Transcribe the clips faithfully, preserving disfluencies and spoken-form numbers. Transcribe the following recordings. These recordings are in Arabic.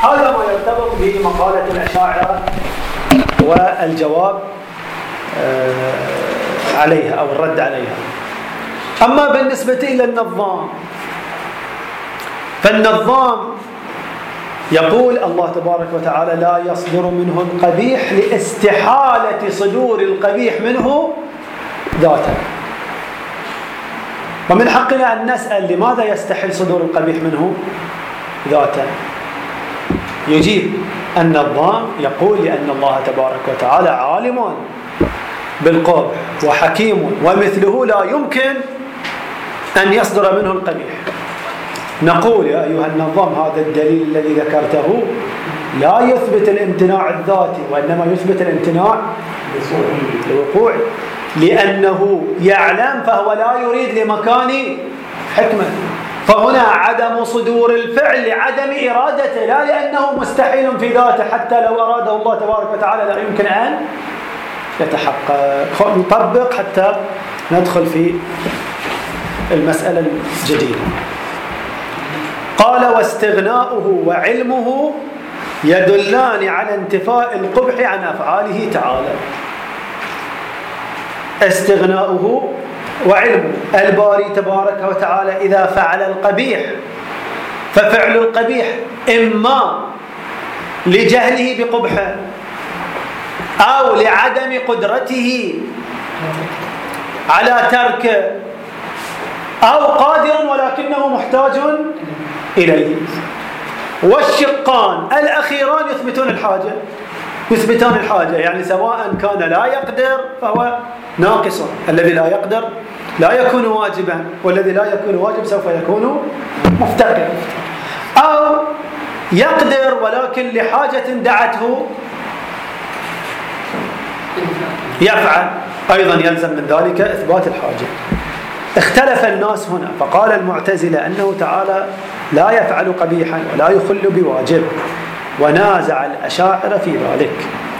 هذا ما يرتبط بمقالة الأشاعرة والجواب عليها أو الرد عليها. أما بالنسبة إلى النظام، فالنظام يقول الله تبارك وتعالى لا يصدر منه القبيح لاستحالة صدور القبيح منه ذاتا. ومن حقنا أن نسأل لماذا يستحيل صدور القبيح منه ذاتا؟ يجيب النظام يقول لأن الله تبارك وتعالى عالم بالقبح وحكيم ومثله لا يمكن أن يصدر منه القبيح. نقول يا أيها النظام هذا الدليل الذي ذكرته لا يثبت الامتناع الذاتي، وإنما يثبت الامتناع الوقوعي، لأنه يعلم فهو لا يريد لمكان حكمة. فهنا عدم صدور الفعل لعدم إرادته، لا لأنه مستحيل في ذاته، حتى لو أراده الله تبارك وتعالى لا يمكن أن يتحقق. نطبق حتى ندخل في المسألة الجديدة. قال واستغناؤه وعلمه يدلان على انتفاء القبح عن أفعاله تعالى. استغناؤه وعلمه، الباري تبارك وتعالى إذا فعل القبيح ففعل القبيح إما لجهله بقبحه أو لعدم قدرته على تركه، أو قادر ولكنه محتاج إليه. والشقان الأخيران يثبتون الحاجة يثبتان الحاجة، يعني سواء كان لا يقدر فهو ناقص، الذي لا يقدر لا يكون واجبا، والذي لا يكون واجب سوف يكون مفتقر، أو يقدر ولكن لحاجة دعته يفعل، أيضا يلزم من ذلك إثبات الحاجة. اختلف الناس هنا، فقال المعتزلة أنه تعالى لا يفعل قبيحا ولا يخل بواجب، ونازع الأشاعرة في ذلك،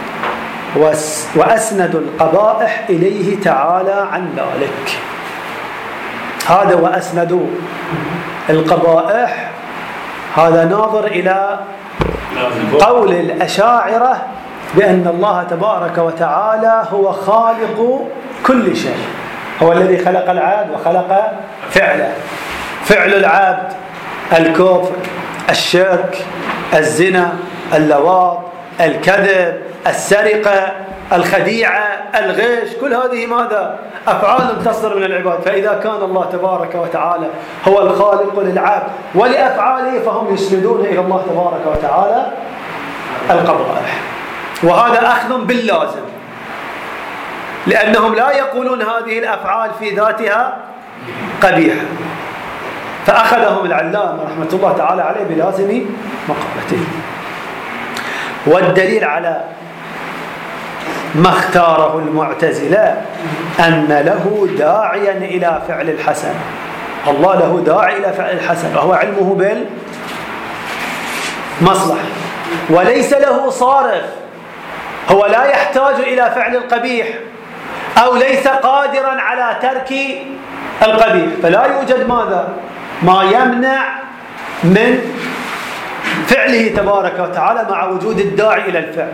وأسندوا القبائح إليه تعالى عن ذلك. هذا وأسندوا القبائح هذا ناظر إلى قول الأشاعرة بأن الله تبارك وتعالى هو خالق كل شيء، هو الذي خلق العبد وخلق فعله. فعل العبد الكفر، الشرك، الزنا، اللواط، الكذب، السرقة، الخديعة، الغش، كل هذه ماذا؟ أفعال تصدر من العباد. فإذا كان الله تبارك وتعالى هو الخالق للعبد ولأفعاله، فهم يسندون إلى الله تبارك وتعالى القبائح، وهذا أخذ باللازم، لأنهم لا يقولون هذه الأفعال في ذاتها قبيحة. فأخذهم العلامة رحمة الله تعالى عليه بلازم مقالته. والدليل على ما اختاره المعتزلة أن له داعيا إلى فعل الحسن، الله له داعي إلى فعل الحسن، وهو علمه بالمصلحة، وليس له صارف، هو لا يحتاج إلى فعل القبيح أو ليس قادرا على ترك القبيح، فلا يوجد ماذا؟ ما يمنع من فعله تبارك وتعالى مع وجود الداعي إلى الفعل،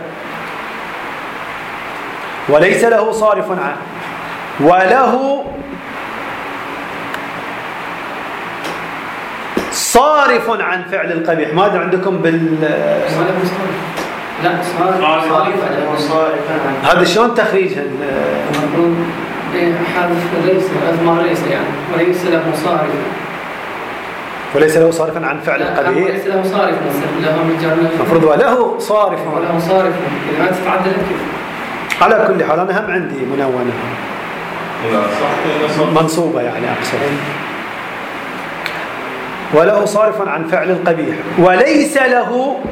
وليس له صارف عنه، وله صارف عن فعل القبيح. ماذا عندكم بال لا صارف هذا شلون تخريجها؟ حرف ليس أضمر ليس يعني وليس له صارف، وليس له صارفا عن فعل القبيح، وليس له صارف له المفروض وله صارف وله صارف ما تتعدل كيف. على كل حال أنا هم عندي منونة منصوبة يعني أقصد، وله صارف عن فعل القبيح وليس له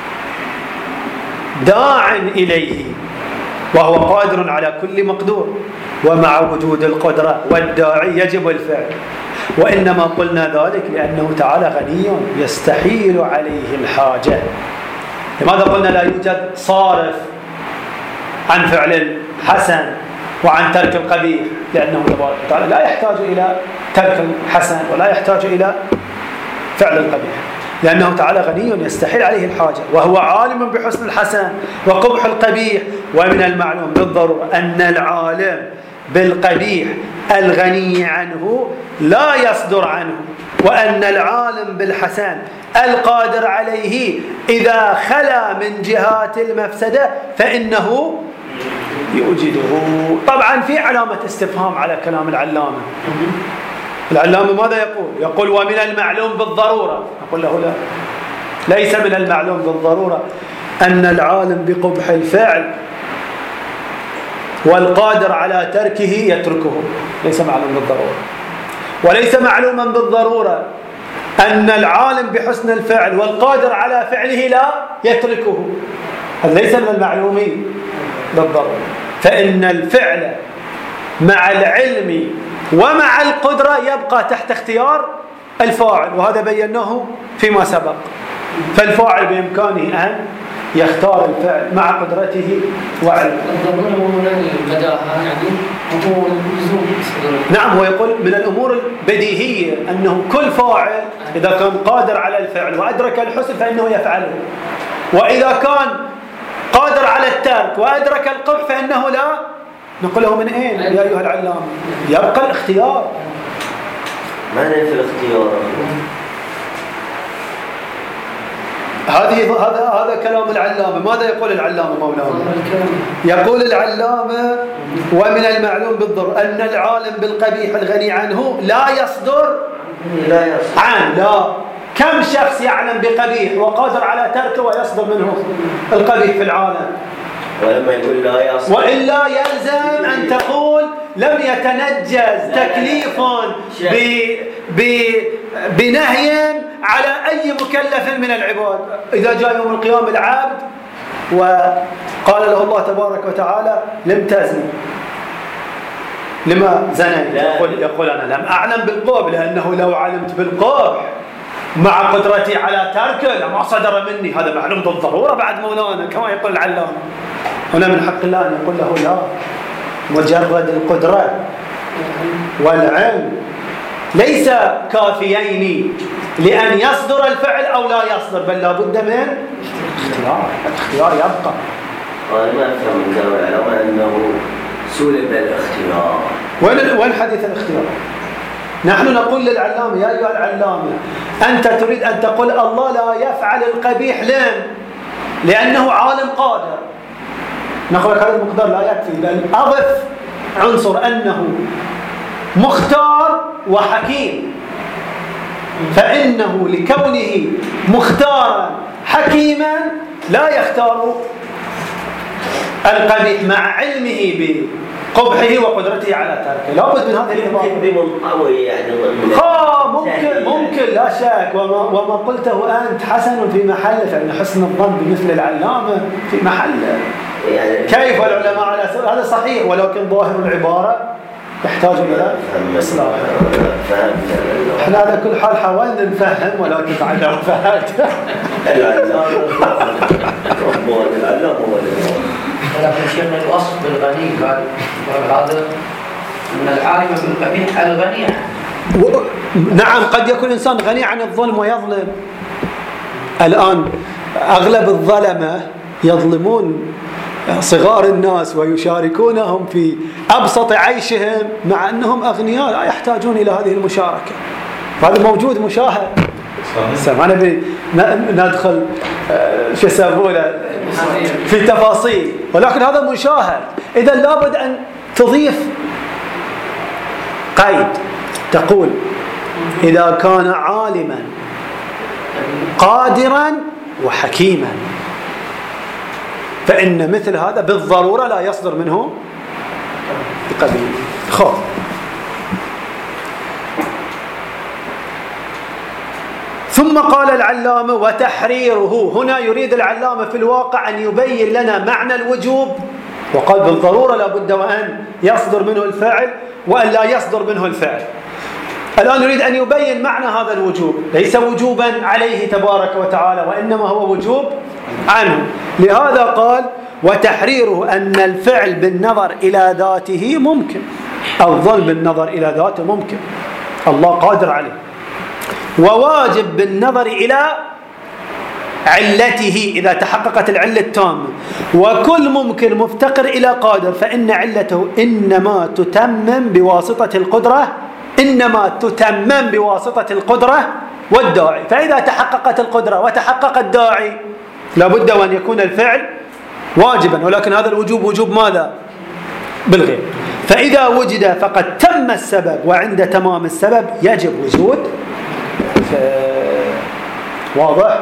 داع إليه، وهو قادر على كل مقدور، ومع وجود القدرة والداعي يجب الفعل. وإنما قلنا ذلك لأنه تعالى غني يستحيل عليه الحاجة. لماذا قلنا لا يوجد صارف عن فعل الحسن وعن ترك القبيح؟ لأنه تبارك وتعالى لا يحتاج إلى ترك الحسن ولا يحتاج إلى فعل القبيح. لأنه تعالى غني يستحيل عليه الحاجة، وهو عالم بحسن الحسن وقبح القبيح. ومن المعلوم بالضرورة أن العالم بالقبيح الغني عنه لا يصدر عنه، وأن العالم بالحسن القادر عليه إذا خلا من جهات المفسدة فإنه يوجده. طبعا في علامة استفهام على كلام العلامة. العلامة ماذا يقول؟ يقول ومن المعلوم بالضرورة. أقول له لا، ليس من المعلوم بالضرورة أن العالم بقبح الفعل والقادر على تركه يتركه، ليس معلوم بالضرورة. وليس معلوما بالضرورة أن العالم بحسن الفعل والقادر على فعله لا يتركه، هذا ليس من المعلومين بالضرورة. فإن الفعل مع العلم ومع القدرة يبقى تحت اختيار الفاعل، وهذا بيناه فيما سبق. فالفاعل بإمكانه أن يختار الفعل مع قدرته وعلمه. نعم، هو يقول من الأمور البديهية أنه كل فاعل إذا كان قادر على الفعل وأدرك الحسن فإنه يفعله، وإذا كان قادر على الترك وأدرك القبح فإنه لا. نقول له من أين يا أيها العلام؟ يبقى الاختيار. ما نفي الاختيار. هذه هذا هذا كلام العلامة. ماذا يقول العلامة مولانا؟ يقول العلامة ومن المعلوم بالضرورة أن العالم بالقبيح الغني عنه لا يصدر لا يصدر عن لا. كم شخص يعلم بقبيح وقادر على تركه ويصدر منه القبيح في العالم؟ ولما يقول لا يصدر وإلا يلزم أن تقول لم يتنجز تكليف ب ب بنهي على أي مكلف من العباد. إذا جاء يوم القيامة العبد وقال له الله تبارك وتعالى لم تزني، لما زنيت؟ يقول, يقول أنا لم أعلم بالقبح، لأنه لو علمت بالقبح مع قدرتي على تركه لما صدر مني. هذا معلوم بالضرورة بعد مولانا كما يقول العلامة. هنا من حق الله أن يقول له لا، مجرد القدرة والعلم ليس كافيين لأن يصدر الفعل أو لا يصدر، بل لا بد من اختيار. الاختيار يبقى. أنا ما أفهم من كلام العلماء أنه سلب الاختيار. وين وين حديث الاختيار؟ نحن نقول للعلامة يا أيها العلامة أنت تريد أن تقول الله لا يفعل القبيح لين لأنه عالم قادر. نقول هذا المقدار لا يكفي، بل أضف عنصر أنه مختار وحكيم، فإنه لكونه مختارا حكيما لا يختار القبيح مع علمه بقبحه وقدرته على تركه. لا بد من هذه الإضافة. يعني ها ممكن ممكن لا شك، وما, وما قلته أنت حسن في محله، فإن حسن الظن بمثل العلامة في محله. يعني كيف العلماء على هذا صحيح، ولكن ظاهر العبارة يحتاج إلى إصلاح. احنا على كل حال حاولنا نفهم، ولكن بعد ما فهمت العلامة هو ولكن شيخنا الوصف بالغني قال هذا من العالم بالقبيح الغني. نعم، قد يكون الإنسان غني عن الظلم ويظلم. الآن أغلب الظلمة يظلمون صغار الناس ويشاركونهم في أبسط عيشهم مع أنهم أغنياء لا يحتاجون إلى هذه المشاركة. هذا موجود مشاهد. ما نبي ندخل شو يسمونه في تفاصيل، ولكن هذا مشاهد. إذا لابد أن تضيف قيد تقول إذا كان عالما قادرا وحكيما فإن مثل هذا بالضرورة لا يصدر منه بقبيل. خب ثم قال العلامة وتحريره. هنا يريد العلامة في الواقع أن يبين لنا معنى الوجوب، وقال بالضرورة لا بد وأن يصدر منه الفعل وأن لا يصدر منه الفعل. الآن يريد أن يبين معنى هذا الوجوب، ليس وجوبا عليه تبارك وتعالى وإنما هو وجوب عنه. لهذا قال وتحريره أن الفعل بالنظر إلى ذاته ممكن، الظن بالنظر إلى ذاته ممكن، الله قادر عليه، وواجب بالنظر إلى علته إذا تحققت العلة التامة، وكل ممكن مفتقر إلى قادر، فإن علته إنما تتمم بواسطة القدرة إنما تتمم بواسطة القدرة والداعي. فإذا تحققت القدرة وتحقق الداعي لابد وأن يكون الفعل واجبا، ولكن هذا الوجوب وجوب ماذا؟ بالغير. فإذا وجد فقد تم السبب، وعند تمام السبب يجب وجود. واضح؟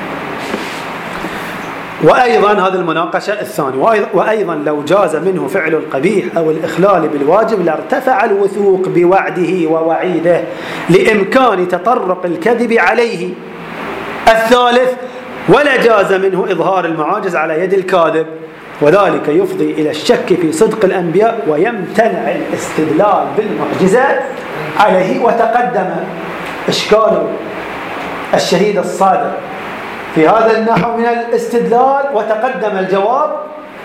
وأيضا هذه المناقشة الثانية، وأيضا لو جاز منه فعل القبيح أو الإخلال بالواجب لارتفع الوثوق بوعده ووعيده لإمكان تطرق الكذب عليه. الثالث، ولا جاز منه إظهار المعاجز على يد الكاذب، وذلك يفضي إلى الشك في صدق الأنبياء ويمتنع الاستدلال بالمعجزات عليه. وتقدم إشكال الشهيد الصادق في هذا النحو من الاستدلال، وتقدم الجواب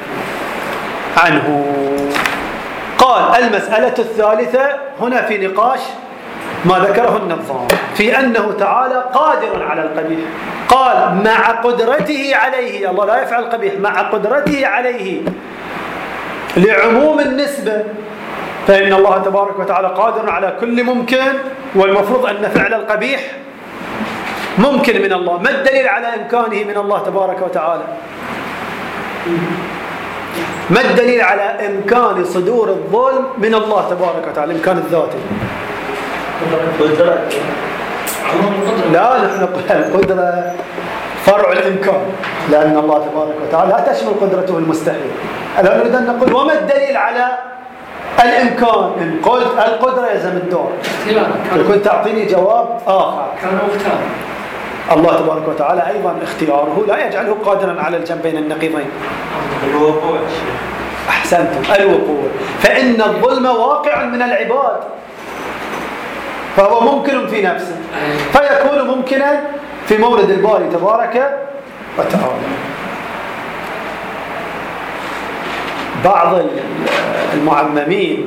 عنه. قال المسألة الثالثة هنا في نقاش ما ذكره النظام في أنه تعالى قادر على القبيح. قال مع قدرته عليه، الله لا يفعل القبيح، مع قدرته عليه لعموم النسبة، فإن الله تبارك وتعالى قادر على كل ممكن، والمفروض أن فعل القبيح ممكن من الله. ما الدليل على إمكانه من الله تبارك وتعالى؟ ما الدليل على إمكان صدور الظلم من الله تبارك وتعالى، الإمكان الذاتي؟ لا، نحن نقول القدرة فرع الإمكان، لأن الله تبارك وتعالى لا تشمل قدرته المستحيل. الآن نريد أن نقول وما الدليل على الإمكان؟ إن قلت القدرة يلزم الدور، كنت تعطيني جواب آخر. الله تبارك وتعالى أيضا اختياره لا يجعله قادرا على الجنبين النقيضين. الوقوع. أحسنتم، الوقوع. فإن الظلم واقع من العباد، فهو ممكن في نفسه، فيكون ممكنا في مورد الباري تبارك وتعالى. بعض المعممين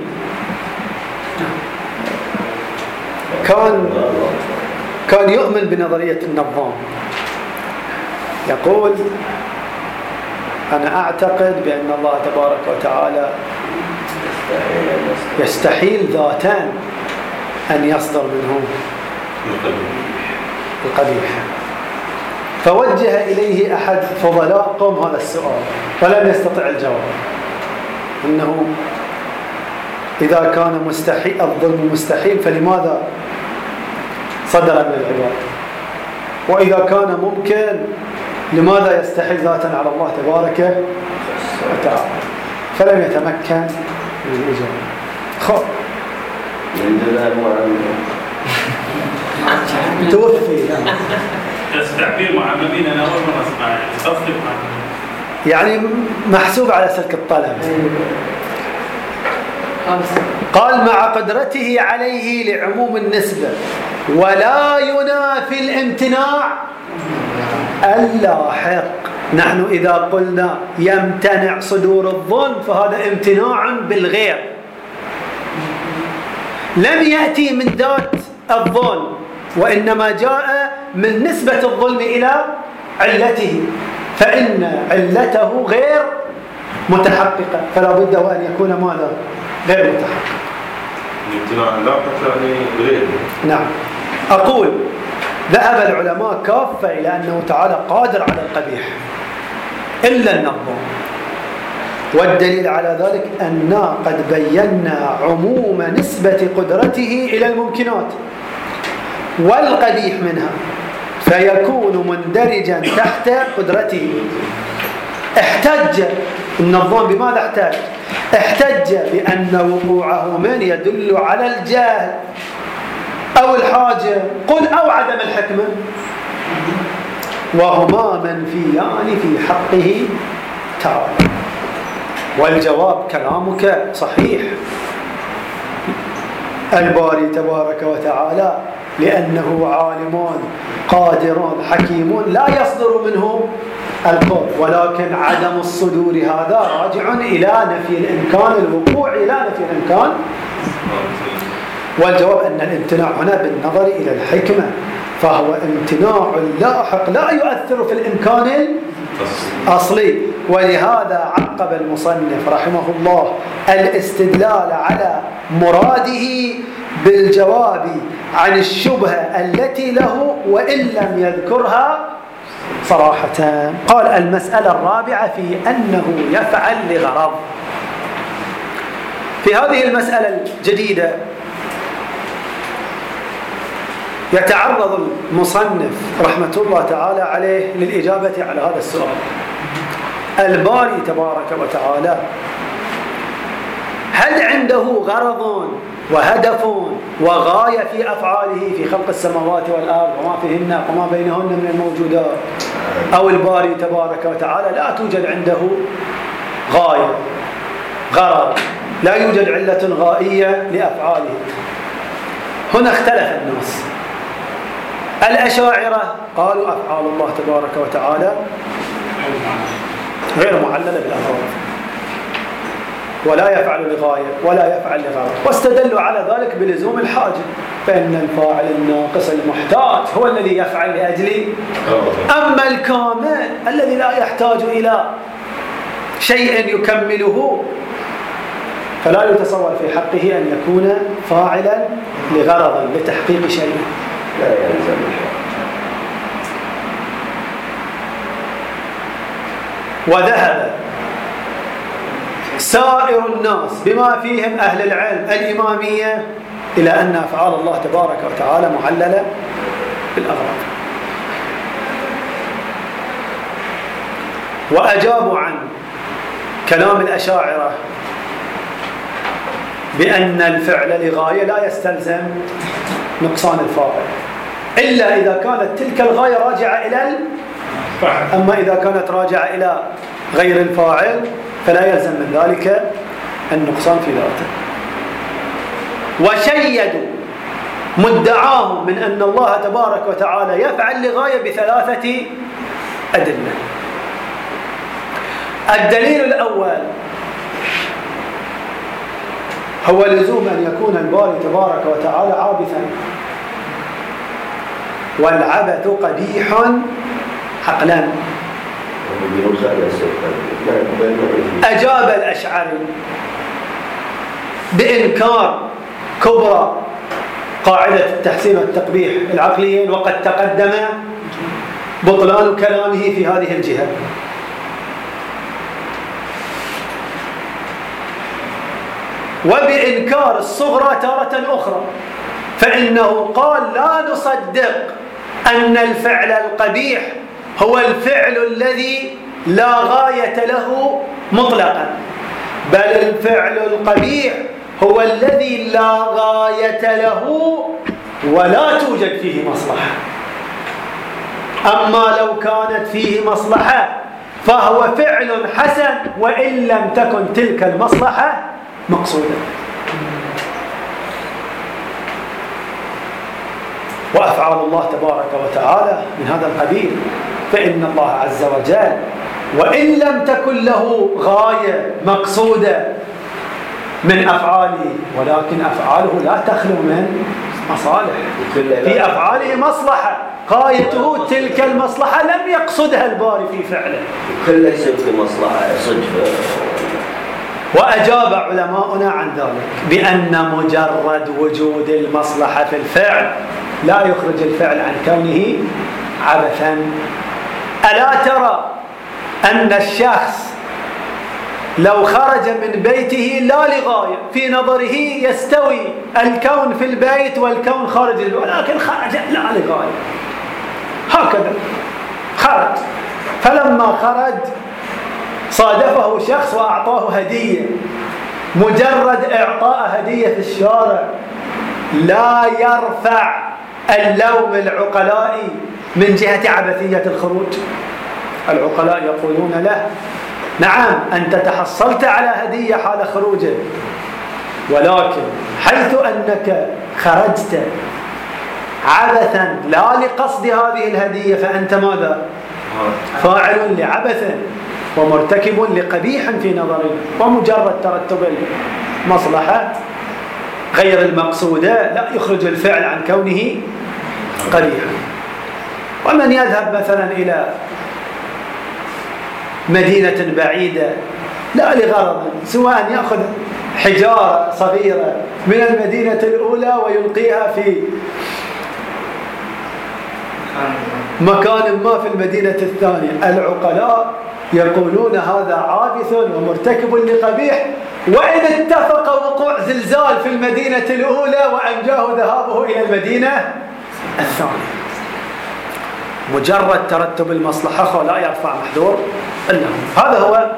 كان كان يؤمن بنظرية النظام، يقول أنا أعتقد بأن الله تبارك وتعالى يستحيل ذاتان أن يصدر منه القبيح. فوجه إليه أحد فضلاء قوم هذا السؤال فلم يستطع الجواب، أنه إذا كان مستحيل الظلم مستحيل فلماذا صدر من العباد؟ وإذا كان ممكن لماذا يستحيل ذاتا على الله تبارك وتعالى؟ فلم يتمكن من الإجابة. خب توفي تعبير معممين أنا أول مرة أسمع، تصدق يعني محسوب على سلك الطلب. قال مع قدرته عليه لعموم النسبة ولا ينافي الامتناع اللاحق. نحن إذا قلنا يمتنع صدور الظلم فهذا امتناع بالغير، لم يأتي من ذات الظلم، وإنما جاء من نسبة الظلم إلى علته، فإن علته غير متحققة، فلا بد وأن يكون ماذا؟ غير متحقق. الامتناع لاحق يعني غير. نعم. أقول ذهب العلماء كافة إلى أنه تعالى قادر على القبيح إلا النظام، والدليل على ذلك أننا قد بينا عموم نسبة قدرته إلى الممكنات والقبيح منها، فيكون مندرجا تحت قدرته. احتج النظام بماذا احتج؟ احتج بأن وقوعه من يدل على الجهل أو الحاجة، قل أو عدم الحكمة، وهما منفيان في حقه تعالى. والجواب كلامك صحيح، الباري تبارك وتعالى لأنه عالم قادر حكيم لا يصدر منه القول، ولكن عدم الصدور هذا راجع إلى نفي الإمكان، الوقوع إلى نفي الإمكان. والجواب أن الامتناع هنا بالنظر إلى الحكمة، فهو امتناع لاحق لا يؤثر في الإمكان الأصلي. ولهذا عقب المصنف رحمه الله الاستدلال على مراده بالجواب عن الشبهة التي له وإن لم يذكرها صراحة. قال: المسألة الرابعة في أنه يفعل لغرض. في هذه المسألة الجديدة يتعرض المصنف رحمة الله تعالى عليه للإجابة على هذا السؤال. الباري تبارك وتعالى هل عنده غرض وهدف وغاية في أفعاله في خلق السماوات والأرض وما فيهن وما بينهن من الموجودات، أو الباري تبارك وتعالى لا توجد عنده غاية غرض، لا يوجد علة غائية لأفعاله؟ هنا اختلف الناس. الأشاعرة قالوا أفعال الله تبارك وتعالى غير معللة بالأغراض، ولا يفعل لغاية ولا يفعل لغرض، واستدلوا على ذلك بلزوم الحاجة، فإن الفاعل الناقص المحتاج هو الذي يفعل لأجله، أما الكامل الذي لا يحتاج إلى شيء يكمله فلا يتصور في حقه أن يكون فاعلا لغرض لتحقيق شيء. لا يلزم وذهب سائر الناس بما فيهم أهل العلم الإمامية إلى أن أفعال الله تبارك وتعالى معللة بالأغراض، وأجابوا عن كلام الأشاعرة بأن الفعل لغاية لا يستلزم نقصان الفاعل إلا إذا كانت تلك الغاية راجعة إلى الفاعل، أما إذا كانت راجعة إلى غير الفاعل فلا يلزم من ذلك النقصان في ذاته. وشيدوا مدعاهم من أن الله تبارك وتعالى يفعل لغاية بثلاثة أدلة. الدليل الأول هو لزوم أن يكون الباري تبارك وتعالى عابثا، والعبث قبيح عقلا. أجاب الأشعري بإنكار كبرى قاعدة التحسين والتقبيح العقليين، وقد تقدم بطلان كلامه في هذه الجهة. وبإنكار الصغرى تارة أخرى، فإنه قال: لا نصدق أن الفعل القبيح هو الفعل الذي لا غاية له مطلقا، بل الفعل القبيح هو الذي لا غاية له ولا توجد فيه مصلحة. أما لو كانت فيه مصلحة فهو فعل حسن وإن لم تكن تلك المصلحة مقصودة. وأفعال الله تبارك وتعالى من هذا القبيل، فإن الله عز وجل وإن لم تكن له غاية مقصودة من أفعاله، ولكن أفعاله لا تخلو من مصالح، في أفعاله مصلحة غايته تلك المصلحة لم يقصدها الباري في فعله، كل ليس في مصلحة صدفة. وأجاب علماؤنا عن ذلك بأن مجرد وجود المصلحة في الفعل لا يخرج الفعل عن كونه عبثا. ألا ترى أن الشخص لو خرج من بيته لا لغاية في نظره يستوي الكون في البيت والكون خارج البيت، ولكن خرج لا لغاية، هكذا خرج، فلما خرج صادفه شخص وأعطاه هدية، مجرد إعطاء هدية في الشارع لا يرفع اللوم العقلاء من جهة عبثية الخروج. العقلاء يقولون له: نعم أنت تحصلت على هدية حال خروجك، ولكن حيث أنك خرجت عبثا لا لقصد هذه الهدية فأنت ماذا؟ فاعل لعبث ومرتكب لقبيح في نظرنا، ومجرد ترتب المصلحة غير المقصودة لا يخرج الفعل عن كونه قبيحا. ومن يذهب مثلا إلى مدينة بعيدة لا لغرض سواء أن يأخذ حجارة صغيرة من المدينة الأولى ويلقيها في مكان ما في المدينة الثانية، العقلاء يقولون هذا عابث ومرتكب لقبيح، وإن اتفق وقوع زلزال في المدينة الأولى وأنجاه ذهابه إلى المدينة الثانية، مجرد ترتب المصلحة لا يرفع محذور إلا هذا هو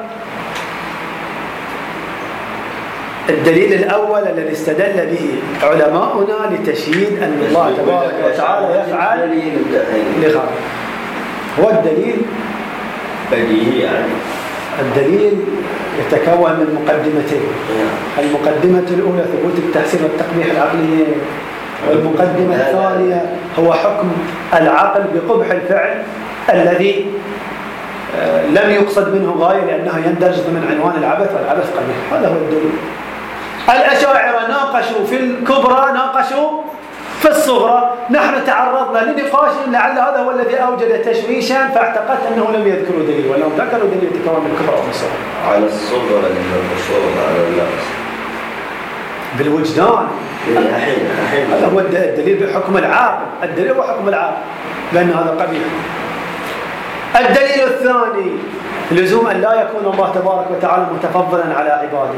الدليل الأول الذي استدل به علماؤنا لتشهيد أن الله تبارك وتعالى يفعل لغيره. هو الدليل بديهي يعني. الدليل يتكون من مقدمتين. المقدمة الأولى ثبوت التحسين والتقبيح العقلي، والمقدمة الثانية هو حكم العقل بقبح الفعل الذي لم يقصد منه غاية لأنه يندرج ضمن عنوان العبث، والعبث قبيح. هذا هو الدليل. الأشاعرة ناقشوا في الكبرى، ناقشوا في الصغرى، نحن تعرضنا لنقاش لعل هذا هو الذي أوجد تشويشا فاعتقدت أنه لم يذكروا دليل، ولهم ذكروا دليل يتكون من الكبرى والصغرى. على الصغرى المشهور على اللفظ بالوجدان. الحين الحين هذا هو الدليل بحكم العاقل، الدليل هو حكم العاقل لأن هذا قبيح. الدليل الثاني لزوم أن لا يكون الله تبارك وتعالى متفضلا على عباده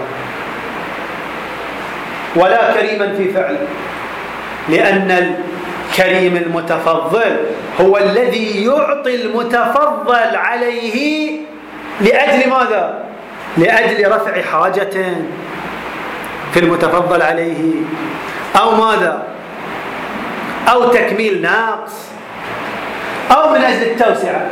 ولا كريما في فعله، لأن الكريم المتفضل هو الذي يعطي المتفضل عليه لأجل ماذا؟ لأجل رفع حاجة في المتفضل عليه، أو ماذا؟ أو تكميل ناقص، أو من أجل التوسعة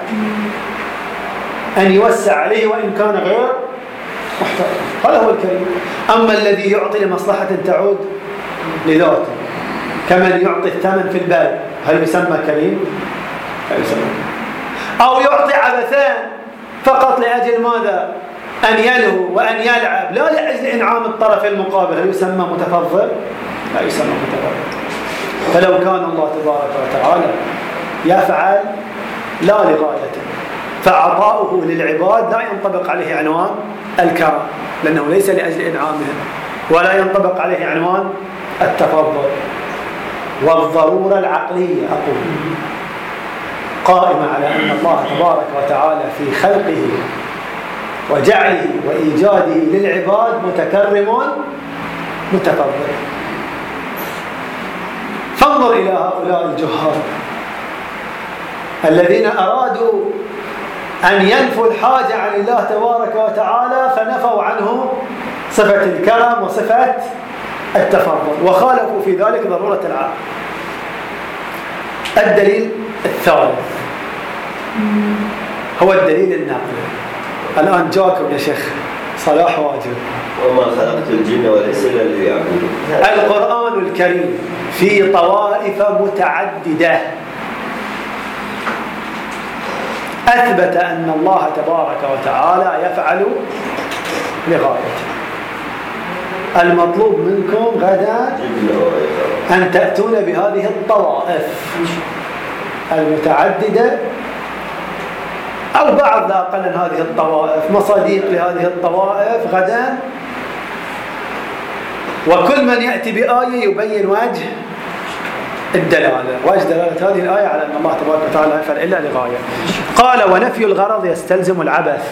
أن يوسع عليه وإن كان غير محتاج. هذا هو الكريم. أما الذي يعطي لمصلحة تعود لذاته كمن يعطي الثمن في الباب، هل يسمى كريم؟ هل يسمى كريم؟ أو يعطي عبثان فقط لأجل ماذا؟ أن يلهو وأن يلعب لا لأجل إنعام الطرف المقابل، هل يسمى متفضل؟ لا يسمى متفضل. فلو كان الله تبارك وتعالى يفعل لا لغاية فعطاؤه للعباد لا ينطبق عليه عنوان الكرم لأنه ليس لأجل إنعامهم، ولا ينطبق عليه عنوان التفضل. والضرورة العقلية أقول قائمة على أن الله تبارك وتعالى في خلقه وجعله وإيجاده للعباد متكرم متفضل. فانظر إلى هؤلاء الجهال الذين أرادوا أن ينفوا الحاجة عن الله تبارك وتعالى فنفوا عنه صفة الكرم وصفة التفضل، وخالفوا في ذلك ضرورة العقل. الدليل الثالث هو الدليل النقلي. الآن جاكم يا شيخ صلاح واجب. وما خلقت الجن والإنس إلا ليعبدون. القرآن الكريم في طوائف متعددة أثبت أن الله تبارك وتعالى يفعل لغايته. المطلوب منكم غدا أن تأتون بهذه الطوائف المتعددة أو بعض لا أقل من هذه الطوائف، مصاديق لهذه الطوائف غدا، وكل من يأتي بآية يبين وجه الدلالة، وجه دلالة هذه الآية على أن الله تبارك وتعالى يفعل إلا لغاية. قال ونفي الغرض يستلزم العبث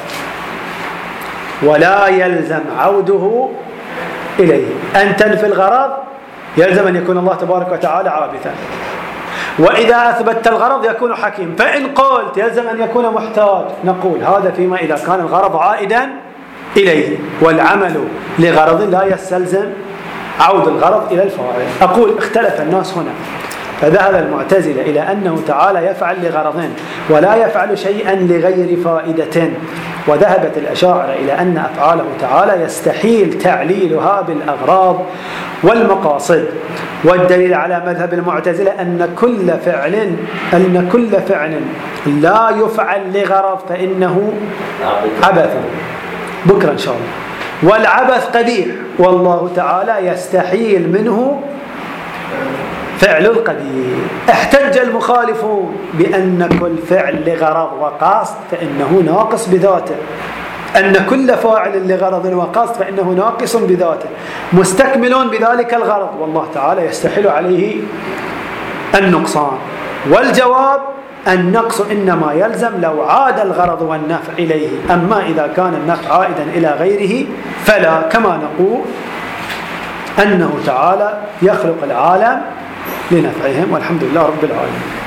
ولا يلزم عوده إليه. أن تنفي الغرض يلزم أن يكون الله تبارك وتعالى عابثا، وإذا أثبتت الغرض يكون حكيم. فإن قلت يلزم أن يكون محتاج نقول هذا فيما إذا كان الغرض عائدا إليه، والعمل لغرض لا يستلزم عود الغرض إلى الفاعل. أقول اختلف الناس هنا، فذهب المعتزلة إلى أنه تعالى يفعل لغرضين ولا يفعل شيئا لغير فائدة، وذهبت الأشاعرة إلى أن أفعاله تعالى يستحيل تعليلها بالأغراض والمقاصد. والدليل على مذهب المعتزلة أن كل فعل أن كل فعل لا يفعل لغرض فإنه عبث. بكرة إن شاء الله. والعبث قبيح والله تعالى يستحيل منه فعل القبيح. احتج المخالفون بأن كل فعل لغرض وقصد فإنه ناقص بذاته، أن كل فاعل لغرض وقصد فإنه ناقص بذاته مستكمل بذلك الغرض، والله تعالى يستحيل عليه النقصان. والجواب النقص إنما يلزم لو عاد الغرض والنفع إليه، أما إذا كان النفع عائدا إلى غيره فلا، كما نقول أنه تعالى يخلق العالم لنفعهم. والحمد لله رب العالمين.